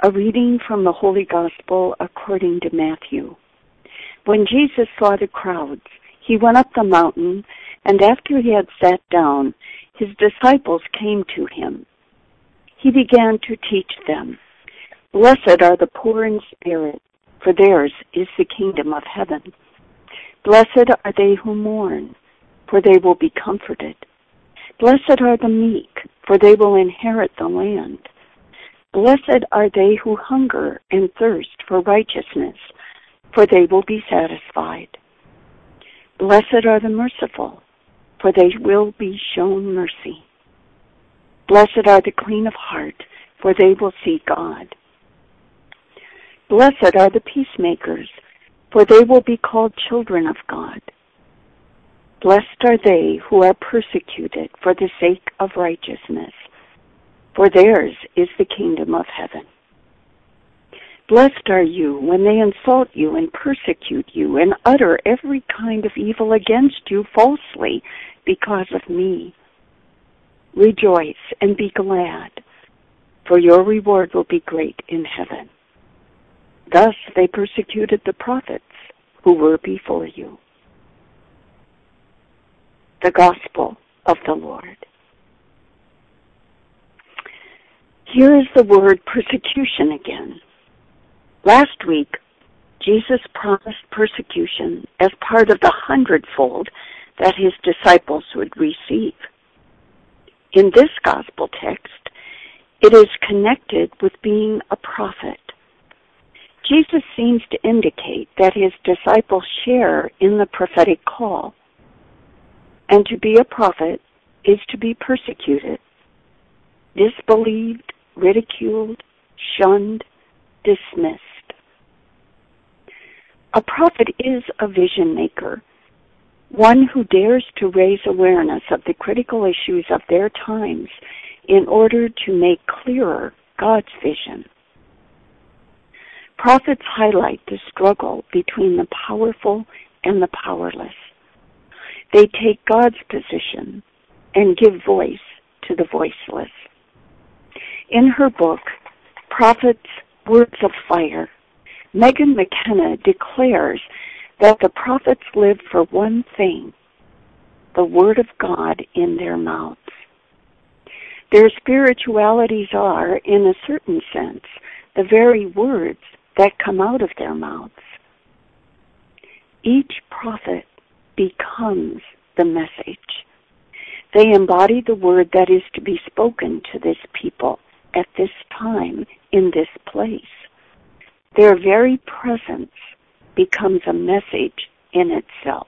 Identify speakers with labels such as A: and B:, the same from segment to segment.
A: A reading from the Holy Gospel according to Matthew. When Jesus saw the crowds, he went up the mountain, and after he had sat down, his disciples came to him. He began to teach them, "Blessed are the poor in spirit, for theirs is the kingdom of heaven. Blessed are they who mourn, for they will be comforted. Blessed are the meek, for they will inherit the land. Blessed are they who hunger and thirst for righteousness, for they will be satisfied. Blessed are the merciful, for they will be shown mercy. Blessed are the clean of heart, for they will see God. Blessed are the peacemakers, for they will be called children of God. Blessed are they who are persecuted for the sake of righteousness, for theirs is the kingdom of heaven. Blessed are you when they insult you and persecute you and utter every kind of evil against you falsely because of me. Rejoice and be glad, for your reward will be great in heaven. Thus they persecuted the prophets who were before you." The Gospel of the Lord. Here is the word persecution again. Last week, Jesus promised persecution as part of the 100-fold that his disciples would receive. In this gospel text, it is connected with being a prophet. Jesus seems to indicate that his disciples share in the prophetic call. And to be a prophet is to be persecuted, disbelieved, ridiculed, shunned, dismissed. A prophet is a vision maker, one who dares to raise awareness of the critical issues of their times in order to make clearer God's vision. Prophets highlight the struggle between the powerful and the powerless. They take God's position and give voice to the voiceless. In her book, Prophets, Words of Fire, Megan McKenna declares that the prophets live for one thing, the Word of God in their mouths. Their spiritualities are, in a certain sense, the very words that come out of their mouths. Each prophet becomes the message. They embody the word that is to be spoken to this people at this time, in this place. Their very presence becomes a message in itself.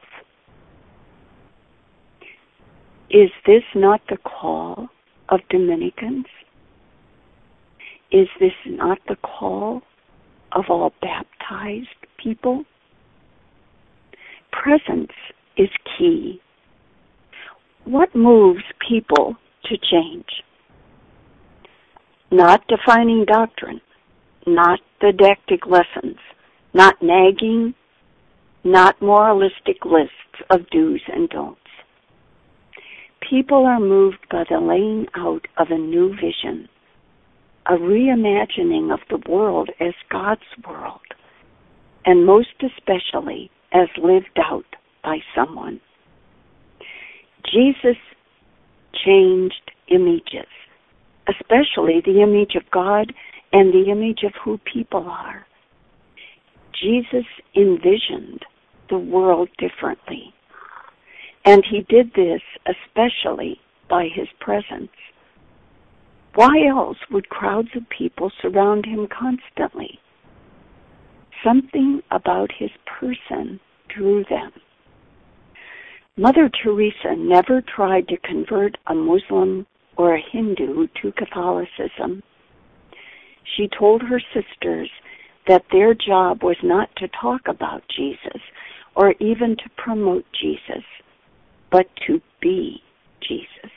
A: Is this not the call of Dominicans? Is this not the call of all baptized people? Presence is key. What moves people to change? Not defining doctrine, not didactic lessons, not nagging, not moralistic lists of do's and don'ts. People are moved by the laying out of a new vision, a reimagining of the world as God's world, and most especially as lived out by someone. Jesus changed images, especially the image of God and the image of who people are. Jesus envisioned the world differently, and he did this especially by his presence. Why else would crowds of people surround him constantly? Something about his person drew them. Mother Teresa never tried to convert a Muslim or a Hindu to Catholicism. She told her sisters that their job was not to talk about Jesus or even to promote Jesus, but to be Jesus.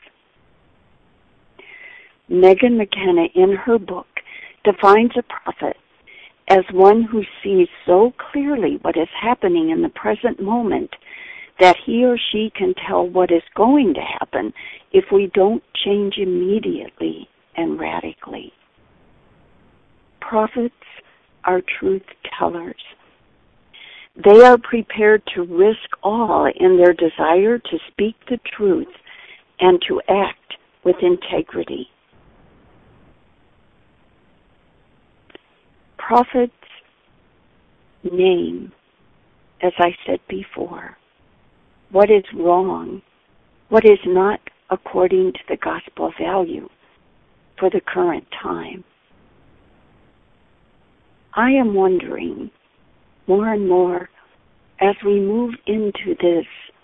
A: Megan McKenna, in her book, defines a prophet as one who sees so clearly what is happening in the present moment that he or she can tell what is going to happen if we don't change immediately and radically. prophets are truth tellers. They are prepared to risk all in their desire to speak the truth and to act with integrity. Prophets name, as I said before, what is wrong, what is not according to the gospel value for the current time. I am wondering more and more as we move into this,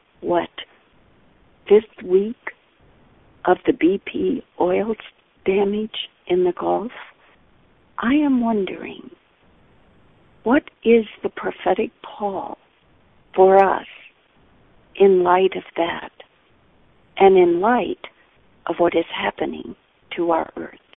A: fifth week of the BP oil damage in the Gulf, I am wondering, what is the prophetic call for us in light of that and in light of what is happening to our earth?